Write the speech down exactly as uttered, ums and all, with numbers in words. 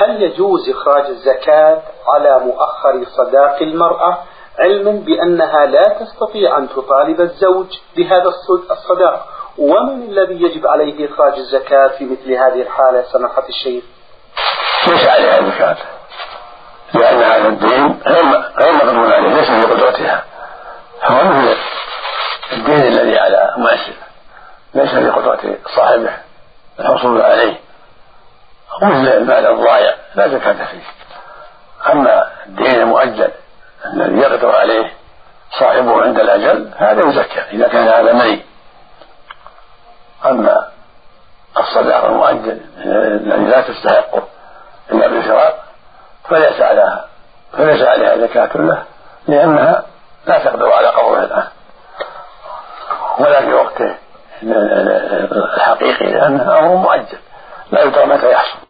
هل يجوز إخراج الزكاة على مؤخر صداق المرأة علما بأنها لا تستطيع أن تطالب الزوج بهذا الصداق؟ ومن الذي يجب عليه إخراج الزكاة في مثل هذه الحالة سماحة الشيخ؟ ليس عليها الزكاة، لأن هذا الدين غير مقدور عليه، ليس في قدرتها، هو مثل الدين الذي على مؤسر ليس في قدرة صاحبه الحصول عليه، ومثل المال الضائع لا زكاة فيه. أما الدين المؤجل الذي يقدر عليه صاحبه عند الأجل هذا يزكى إذا كان هذا مريء. أما الصداق المؤجل الذي لا تستحقه إلا بالفراق فليس عليها فليس عليها زكاة له، لأنها لا تقدر على قبضه الآن ولا في وقته الحقيقي، لأنها أمر مؤجل لا يدرى متى يحصل.